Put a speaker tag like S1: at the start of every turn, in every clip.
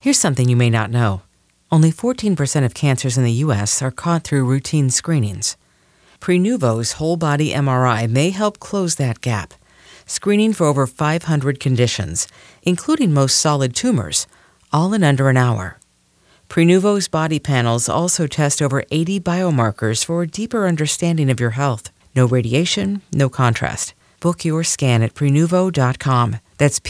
S1: Here's something you may not know. Only 14% of cancers in the U.S. are caught through routine screenings. Prenuvo's whole-body MRI may help close that gap, screening for over 500 conditions, including most solid tumors, all in under an hour. Prenuvo's body panels also test over 80 biomarkers for a deeper understanding of your health. No radiation, no contrast. Book your scan at Prenuvo.com. That's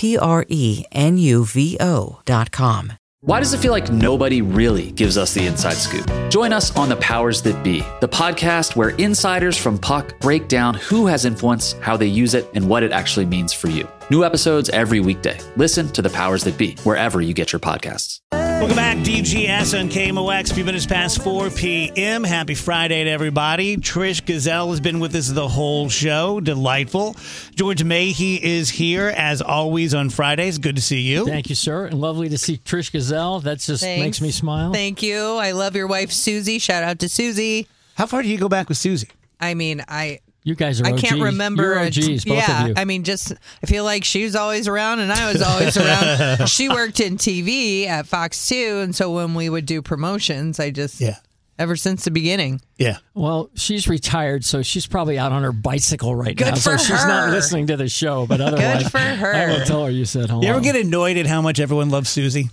S1: Prenuvo.com.
S2: Why does it feel like nobody really gives us the inside scoop? Join us on The Powers That Be, the podcast where insiders from Puck break down who has influence, how they use it, and what it actually means for you. New episodes every weekday. Listen to The Powers That Be wherever you get your podcasts.
S3: Welcome back, DGS on KMOX. A few minutes past 4 p.m. Happy Friday to everybody. Trish Gazelle has been with us the whole show. Delightful. George Mahy is here, as always, on Fridays. Good to see you.
S4: Thank you, sir. And lovely to see Trish Gazelle. That just makes me smile.
S5: Thank you. I love your wife, Susie. Shout out to Susie.
S3: How far do you go back with Susie?
S5: I mean,
S4: You guys are
S5: I
S4: OGs.
S5: can't remember.
S4: You're OGs, both of you.
S5: I mean, I feel like she was always around and I was always around. She worked in TV at Fox 2, and so when we would do promotions, ever since the beginning.
S3: Yeah.
S4: Well, she's retired, so she's probably out on her bicycle right now.
S5: Good for
S4: so she's not
S5: her.
S4: listening to the show, but otherwise,
S5: Good for her.
S4: I will tell her you said hello.
S3: You ever get annoyed at how much everyone loves Susie?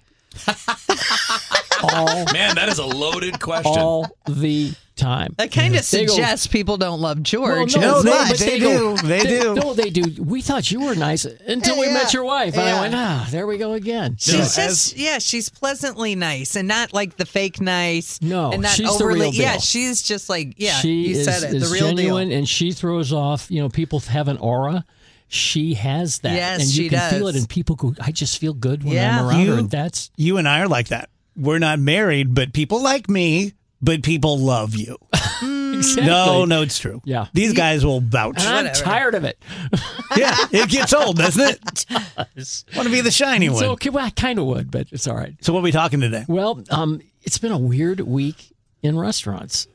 S6: Man, that is a loaded question.
S4: All the time.
S5: That kind of suggests people don't love George.
S4: Well,
S3: No,
S4: but
S3: they do. They do.
S4: No, they do. We thought you were nice until we met your wife. And I went, there we go again.
S5: She's pleasantly nice and not like the fake nice.
S4: No,
S5: and not
S4: she's
S5: overly,
S4: the real deal.
S5: Yeah, she's just like,
S4: she
S5: you said it,
S4: is
S5: the real
S4: genuine,
S5: deal.
S4: and she throws off, people have an aura. She has that.
S5: Yes,
S4: and you
S5: she
S4: can feel
S5: does.
S4: it, and people go, I just feel good when
S5: Yeah.
S4: I'm around her. And that's
S3: You and I are like that. We're not married, but people like me, but people love you.
S4: exactly.
S3: No, it's true.
S4: Yeah.
S3: These guys will vouch.
S4: And I'm
S5: Whatever.
S4: tired of it.
S3: Yeah, it gets old, doesn't it? Want to be the shiny one.
S4: So, okay, well, I kind of would, but it's all right.
S3: So what are we talking today?
S4: Well, it's been a weird week in restaurants,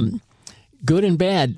S4: good and bad.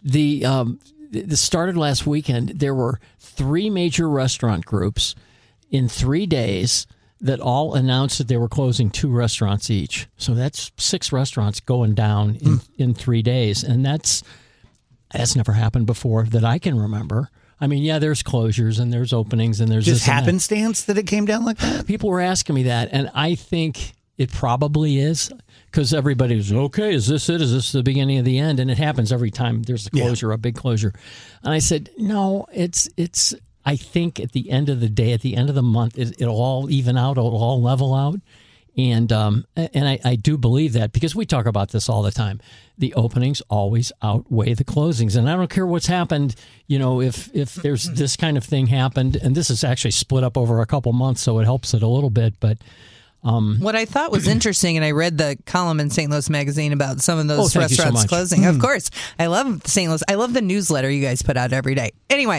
S4: This started last weekend. There were 3 major restaurant groups in 3 days that all announced that they were closing 2 restaurants each. So that's 6 restaurants going down in 3 days. And that's never happened before that I can remember. I mean, yeah, there's closures and there's openings and there's
S3: Just
S4: this and that.
S3: happenstance that it came down like that?
S4: People were asking me that, and I think it probably is, because everybody's, okay, is this it? Is this the beginning of the end? And it happens every time there's a closure, a big closure. And I said, no, it's. I think at the end of the day, at the end of the month, it'll all even out, it'll all level out. And I do believe that, because we talk about this all the time. The openings always outweigh the closings. And I don't care what's happened, if there's this kind of thing happened, and this is actually split up over a couple months, so it helps it a little bit. But
S5: what I thought was interesting, and I read the column in St. Louis Magazine about some of those
S4: thank you so
S5: restaurants
S4: much.
S5: closing. Of course. I love St. Louis. I love the newsletter you guys put out every day. Anyway,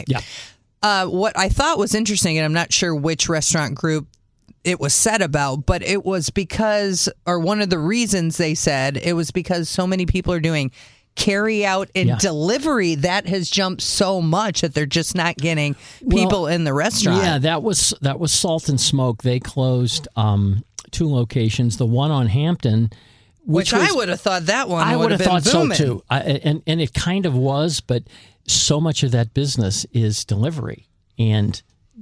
S5: what I thought was interesting, and I'm not sure which restaurant group it was said about, but it was because, or one of the reasons they said, it was because so many people are doing carry out and delivery. That has jumped so much that they're just not getting people in the restaurant.
S4: Yeah, that was Salt and Smoke. They closed 2 locations. The one on Hampton,
S5: which I would have thought that one
S4: I
S5: would have been
S4: thought
S5: booming.
S4: so too. And it kind of was, but so much of that business is delivery and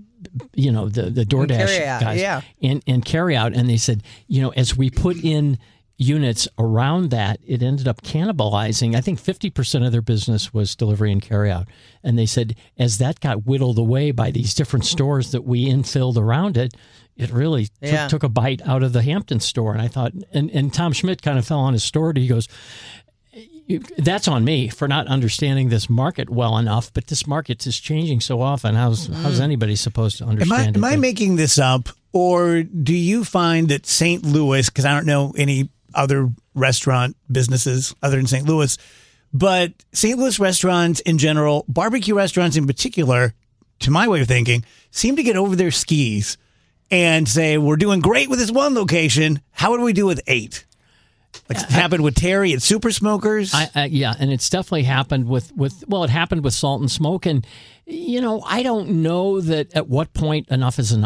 S4: the DoorDash guys and carry out. And they said, as we put in units around that, it ended up cannibalizing. I think 50% of their business was delivery and carry out. And they said, as that got whittled away by these different stores that we infilled around it, it really took a bite out of the Hampton store. And I thought, and Tom Schmidt kind of fell on his sword. He goes, that's on me for not understanding this market well enough, but this market is changing so often. How's anybody supposed to understand it?
S3: Am I making this up, or do you find that St. Louis, because I don't know any other restaurant businesses other than St. Louis, but St. Louis restaurants in general, barbecue restaurants in particular, to my way of thinking, seem to get over their skis and say, we're doing great with this one location. How would we do with 8? Like it happened with Terry at Super Smokers.
S4: And it's definitely happened with it happened with Salt and Smoke. And, I don't know that at what point enough is enough.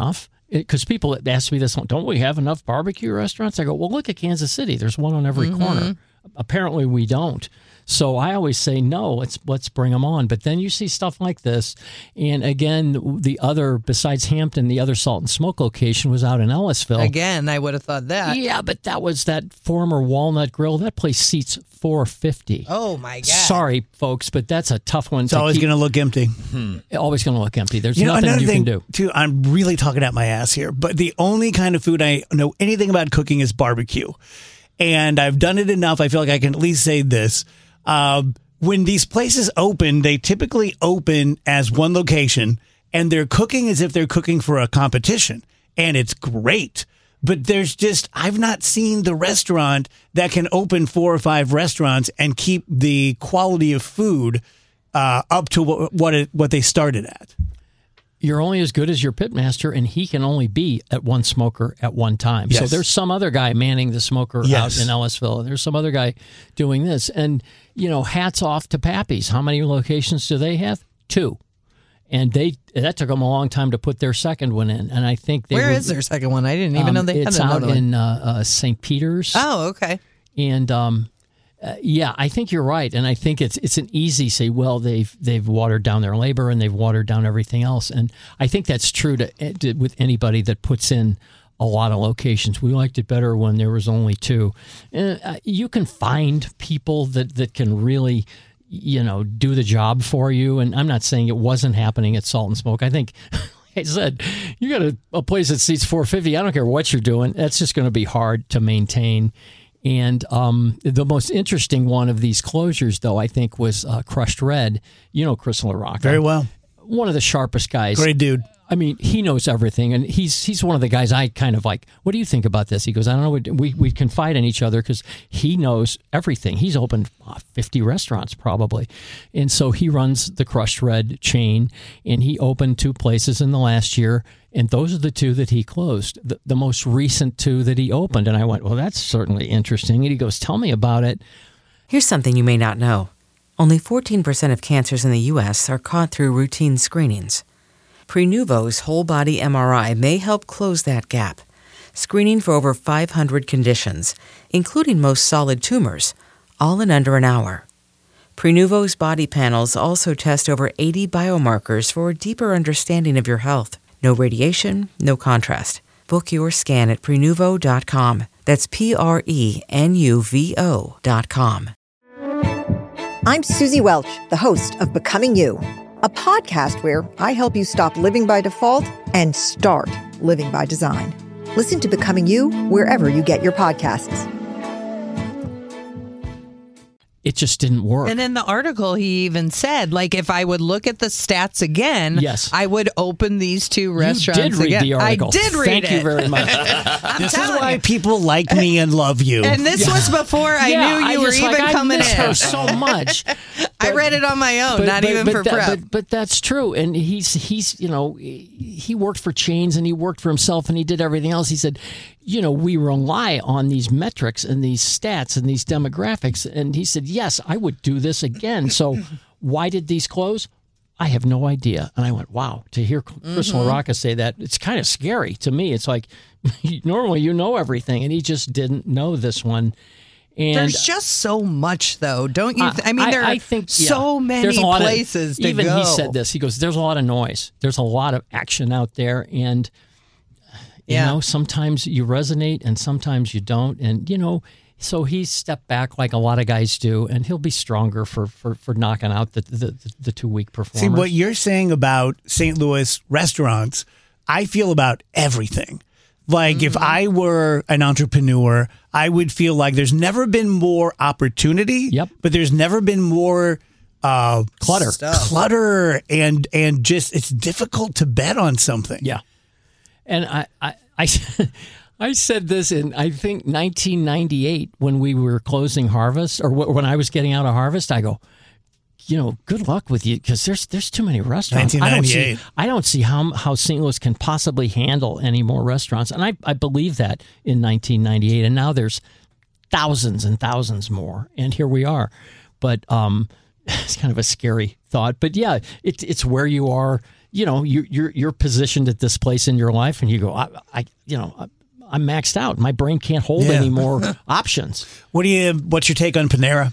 S4: because people ask me this, don't we have enough barbecue restaurants? I go, well, look at Kansas City. There's one on every corner. Apparently we don't. So I always say, no, let's bring them on. But then you see stuff like this. And again, the other, besides Hampton, the other Salt and Smoke location was out in Ellisville.
S5: Again, I would have thought that.
S4: Yeah, but that was that former Walnut Grill. That place seats 450.
S5: Oh, my God.
S4: Sorry, folks, but that's a tough one.
S3: It's always going to look empty.
S4: Always going to look empty. There's nothing you can do.
S3: Too, I'm really talking out my ass here, but the only kind of food I know anything about cooking is barbecue. And I've done it enough. I feel like I can at least say this. When these places open, they typically open as one location, and they're cooking as if they're cooking for a competition, and it's great. But I've not seen the restaurant that can open 4 or 5 restaurants and keep the quality of food up to what they started at.
S4: You're only as good as your pitmaster, and he can only be at one smoker at one time.
S3: Yes.
S4: So there's some other guy manning the smoker out in Ellisville. There's some other guy doing this. And, hats off to Pappy's. How many locations do they have? 2. And that took them a long time to put their second one in. And I think
S5: Where is their second one? I didn't even know they had another one.
S4: It's out in St. Peter's.
S5: Oh, okay.
S4: And I think you're right, and I think it's an easy say. Well, they've watered down their labor and they've watered down everything else, and I think that's true with anybody that puts in a lot of locations. We liked it better when there was only 2. You can find people that can really, do the job for you, and I'm not saying it wasn't happening at Salt and Smoke. I think. I said, you got a place that seats 450. I don't care what you're doing. That's just going to be hard to maintain. And the most interesting one of these closures, though, I think, was Crushed Red. Chris LaRocca.
S3: Very well.
S4: One of the sharpest guys.
S3: Great dude.
S4: I mean, he knows everything, and he's one of the guys I kind of like, what do you think about this? He goes, I don't know. We confide in each other because he knows everything. He's opened 50 restaurants probably. And so he runs the Crushed Red chain, and he opened 2 places in the last year, and those are the 2 that he closed, the most recent 2 that he opened. And I went, well, that's certainly interesting. And he goes, tell me about it.
S1: Here's something you may not know. Only 14% of cancers in the U.S. are caught through routine screenings. Prenuvo's whole-body MRI may help close that gap, screening for over 500 conditions, including most solid tumors, all in under an hour. Prenuvo's body panels also test over 80 biomarkers for a deeper understanding of your health. No radiation, no contrast. Book your scan at Prenuvo.com. That's Prenuvo.com.
S7: I'm Susie Welch, the host of Becoming You, a podcast where I help you stop living by default and start living by design. Listen to Becoming You wherever you get your podcasts.
S4: It just didn't work.
S5: And in the article, he even said, if I would look at the stats again,
S4: yes,
S5: I would open these 2 restaurants again.
S4: You did read the article.
S5: I did read
S4: Thank you very much.
S3: This is why people like me and love you.
S5: And this was before I knew you were even coming in.
S4: I miss her so much.
S5: I read it on my own, not even for prep.
S4: But that's true. And he's he worked for chains and he worked for himself and he did everything else. He said, we rely on these metrics and these stats and these demographics. And he said, yes, I would do this again. So why did these close? I have no idea. And I went, wow, to hear Chris LaRocca say that, it's kind of scary to me. It's like, normally you know everything, and he just didn't know this one. And
S5: there's just so much, though, don't you? I think so many places to go.
S4: Even he said this. He goes, there's a lot of noise. There's a lot of action out there. And, sometimes you resonate and sometimes you don't. And, so he stepped back like a lot of guys do, and he'll be stronger for knocking out the 2-week performance.
S3: See, what you're saying about St. Louis restaurants, I feel about everything. If I were an entrepreneur, I would feel like there's never been more opportunity, but there's never been more clutter, and just it's difficult to bet on something.
S4: Yeah. And I said this in, I think, 1998 when we were closing Harvest, or when I was getting out of Harvest. I go, good luck with you, because there's too many restaurants.
S3: 1998.
S4: I don't see how St. Louis can possibly handle any more restaurants. And I believe that in 1998. And now there's thousands and thousands more. And here we are. But it's kind of a scary thought. But yeah, it's where you are. you're positioned at this place in your life, and you go, I'm maxed out. My brain can't hold any more options.
S3: What's your take on Panera?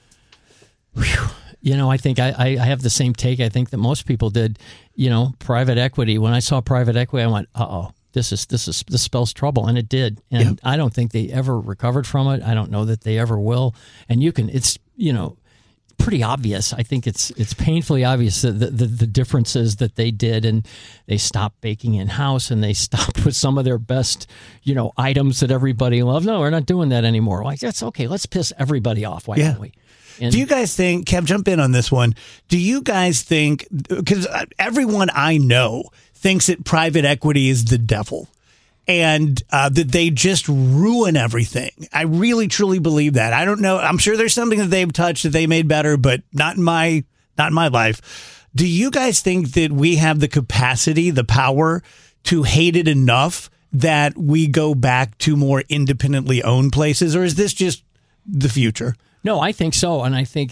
S4: I think I have the same take. I think that most people did. Private equity. When I saw private equity, I went, "Uh-oh, this spells trouble," and it did. And I don't think they ever recovered from it. I don't know that they ever will. And it's pretty obvious. I think it's painfully obvious that the differences that they did, and they stopped baking in house, and they stopped with some of their best items that everybody loved. No, we're not doing that anymore. Like, that's okay. Let's piss everybody off. Why don't we? And
S3: do you guys think, Kev, jump in on this one. Do you guys think, because everyone I know thinks that private equity is the devil and that they just ruin everything? I really, truly believe that. I don't know. I'm sure there's something that they've touched that they made better, but not in my life. Do you guys think that we have the capacity, the power to hate it enough that we go back to more independently owned places, or is this just the future?
S4: No, I think so, and I think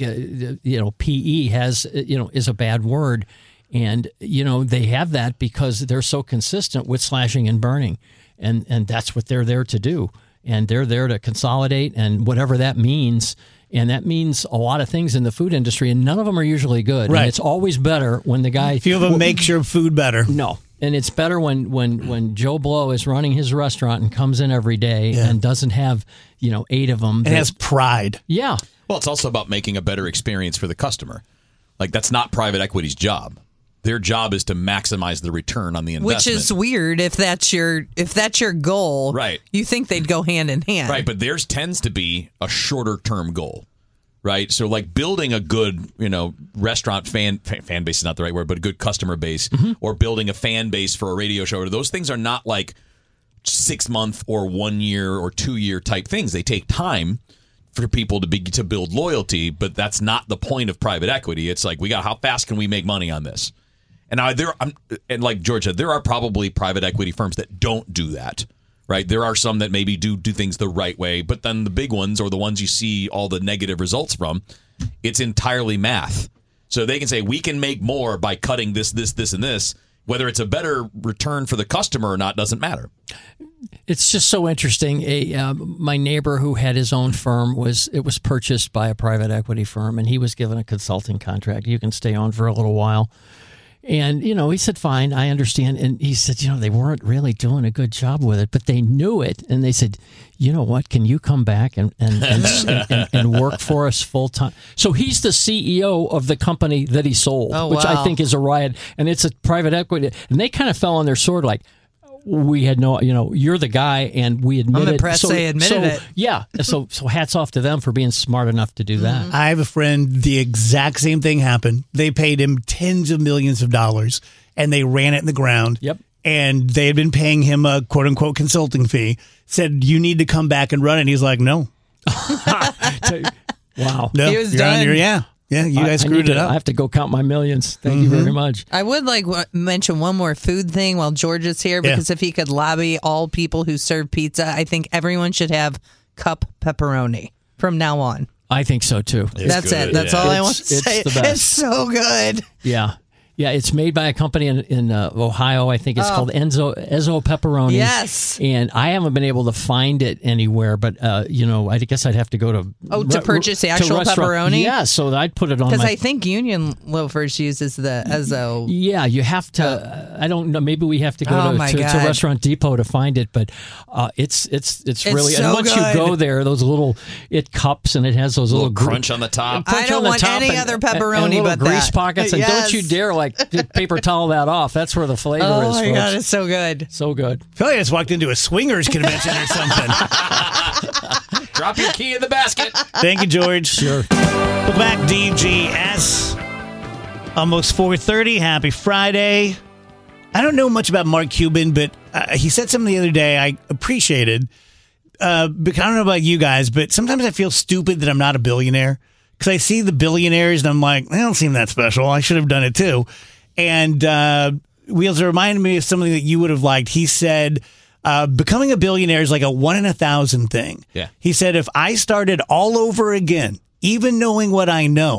S4: PE has is a bad word, and they have that because they're so consistent with slashing and burning, and that's what they're there to do, and they're there to consolidate, and whatever that means, and that means a lot of things in the food industry, and none of them are usually good.
S3: Right.
S4: And it's always better when the guy.
S3: Few of them makes your food better.
S4: No. And it's better when Joe Blow is running his restaurant and comes in every day and doesn't have 8 of them.
S3: It has pride.
S4: Yeah.
S6: Well, it's also about making a better experience for the customer. Like, that's not private equity's job. Their job is to maximize the return on the investment.
S5: Which is weird if that's your goal.
S6: Right.
S5: You think they'd go hand in hand.
S6: Right, but theirs tends to be a shorter term goal. Right, so like building a good, restaurant fan base is not the right word, but a good customer base, or building a fan base for a radio show. Those things are not like 6-month or 1 year or 2 year type things. They take time for people to build loyalty, but that's not the point of private equity. It's like, how fast can we make money on this? And and like George said, there are probably private equity firms that don't do that. Right, there are some that maybe do things the right way, but then the big ones, or the ones you see all the negative results from, it's entirely math. So they can say, we can make more by cutting this, and this. Whether it's a better return for the customer or not doesn't matter.
S4: It's just so interesting. My neighbor who had his own firm was purchased by a private equity firm, and he was given a consulting contract. You can stay on for a little while. And, he said, fine, I understand. And he said, they weren't really doing a good job with it, but they knew it. And they said, you know what, can you come back and work for us full time? So he's the CEO of the company that he sold, which I think is a riot. And it's a private equity. And they kind of fell on their sword like, we had no, you're the guy, and we admit it.
S5: I'm impressed they admitted it.
S4: Yeah. So hats off to them for being smart enough to do that.
S3: I have a friend, the exact same thing happened. They paid him tens of millions of dollars, and they ran it in the ground.
S4: Yep.
S3: And they had been paying him a quote unquote consulting fee. Said, you need to come back and run it. And he's like, no.
S4: Wow.
S3: No,
S5: he was
S3: you're
S5: done.
S3: on your, Yeah, you guys screwed it up.
S4: I have to go count my millions. Thank you very much.
S5: I would mention one more food thing while George is here, because if he could lobby all people who serve pizza, I think everyone should have cup pepperoni from now on.
S4: I think so too.
S5: That's it. That's all I want to say.
S4: It's the best.
S5: It's so good.
S4: Yeah. Yeah, it's made by a company in Ohio. I think it's called Ezzo Pepperoni.
S5: Yes.
S4: And I haven't been able to find it anywhere, but, I guess I'd have to go to...
S5: to purchase the actual pepperoni?
S4: Yeah, so I'd put it on
S5: because I think Union Loafers uses the Ezzo.
S4: Yeah, you have to... I don't know. Maybe we have to go to Restaurant Depot to find it, but it's really...
S5: So
S4: and once
S5: good.
S4: you go there, those little... It cups, and it has those little
S6: crunch on the top.
S5: I don't want any other pepperoni
S4: but grease
S5: that.
S4: pockets. And don't you dare paper towel that off. That's where the flavor is.
S5: Oh my
S4: folks.
S5: God, it's so good.
S4: So good.
S3: I feel like I just walked into a swingers convention or something.
S6: Drop your key in the basket.
S3: Thank you, George.
S4: Sure.
S3: Welcome back, DGS. Almost 4:30. Happy Friday. I don't know much about Mark Cuban, but he said something the other day I appreciated. Because I don't know about you guys, but sometimes I feel stupid that I'm not a billionaire. Because I see the billionaires and I'm like, they don't seem that special. I should have done it too. And Wheels, it reminded me of something that you would have liked. He said, becoming a billionaire is like a 1 in 1,000 thing.
S6: Yeah.
S3: He said, if I started all over again, even knowing what I know,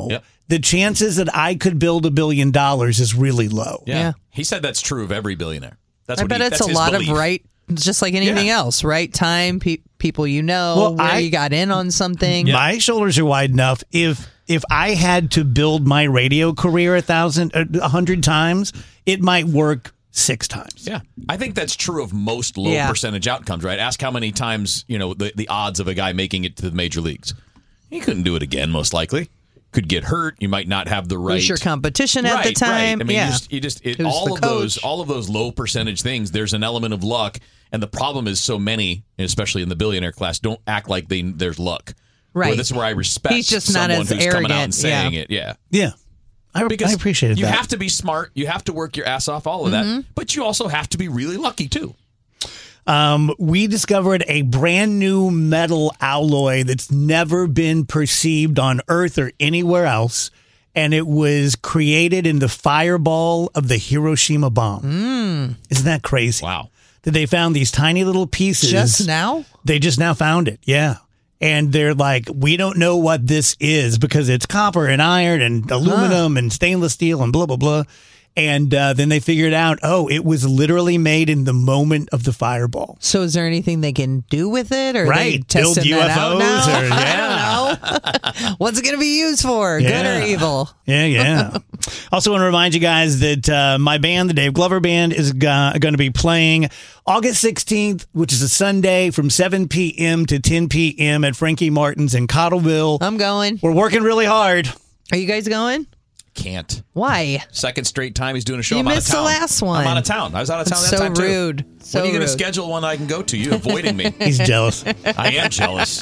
S3: the chances that I could build $1 billion is really low.
S6: Yeah. He said that's true of every billionaire.
S5: I bet it's a lot of right, just like anything else, right time, people you know, where you got in on something.
S3: My shoulders are wide enough. If I had to build my radio career 100 times, it might work 6 times.
S6: Yeah. I think that's true of most low percentage outcomes, right? Ask how many times, the odds of a guy making it to the major leagues. He couldn't do it again, most likely. Could get hurt. You might not have the right.
S5: Who's your competition at the time?
S6: Right. I mean, all of those low percentage things. There's an element of luck, and the problem is so many, especially in the billionaire class, don't act like there's luck.
S5: Right.
S6: That's where I respect.
S5: He's just
S6: someone
S5: not as
S6: who's
S5: arrogant.
S6: coming out and saying it. Yeah.
S3: Yeah. I appreciated that.
S6: You have to be smart. You have to work your ass off. All of that, but you also have to be really lucky too.
S3: We discovered a brand new metal alloy that's never been perceived on Earth or anywhere else, and it was created in the fireball of the Hiroshima bomb. Isn't that crazy?
S6: Wow.
S3: That they found these tiny little pieces.
S5: Just now?
S3: They just now found it, yeah. And they're like, we don't know what this is because it's copper and iron and aluminum and stainless steel and blah, blah, blah. And then they figured out, it was literally made in the moment of the fireball.
S5: So is there anything they can do with it? Or
S3: right. Build UFOs?
S5: That out now?
S3: Or,
S5: I don't know. What's it going to be used for?
S3: Yeah.
S5: Good or evil?
S3: Yeah. Also want to remind you guys that my band, the Dave Glover Band, is going to be playing August 16th, which is a Sunday, from 7 p.m. to 10 p.m. at Frankie Martin's in Cottleville.
S5: I'm going.
S3: We're working really hard.
S5: Are you guys going?
S6: Can't.
S5: Why?
S6: Second straight time he's doing a show.
S5: You
S6: I'm out of
S5: missed
S6: town.
S5: the last one.
S6: I'm out of town. I was out of town that time
S5: too.
S6: too.
S5: Rude. So
S6: when are you going to
S5: rude.
S6: schedule one I can go to? You avoiding me.
S3: He's jealous.
S6: I am jealous.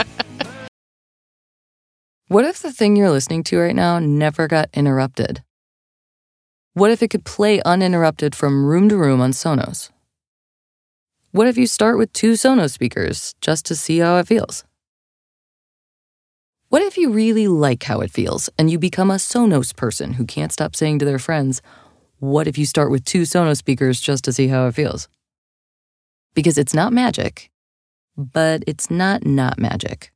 S8: What if the thing you're listening to right now never got interrupted? What if it could play uninterrupted from room to room on Sonos? What if you start with 2 Sonos speakers just to see how it feels? What if you really like how it feels and you become a Sonos person who can't stop saying to their friends, what if you start with 2 Sonos speakers just to see how it feels? Because it's not magic, but it's not magic.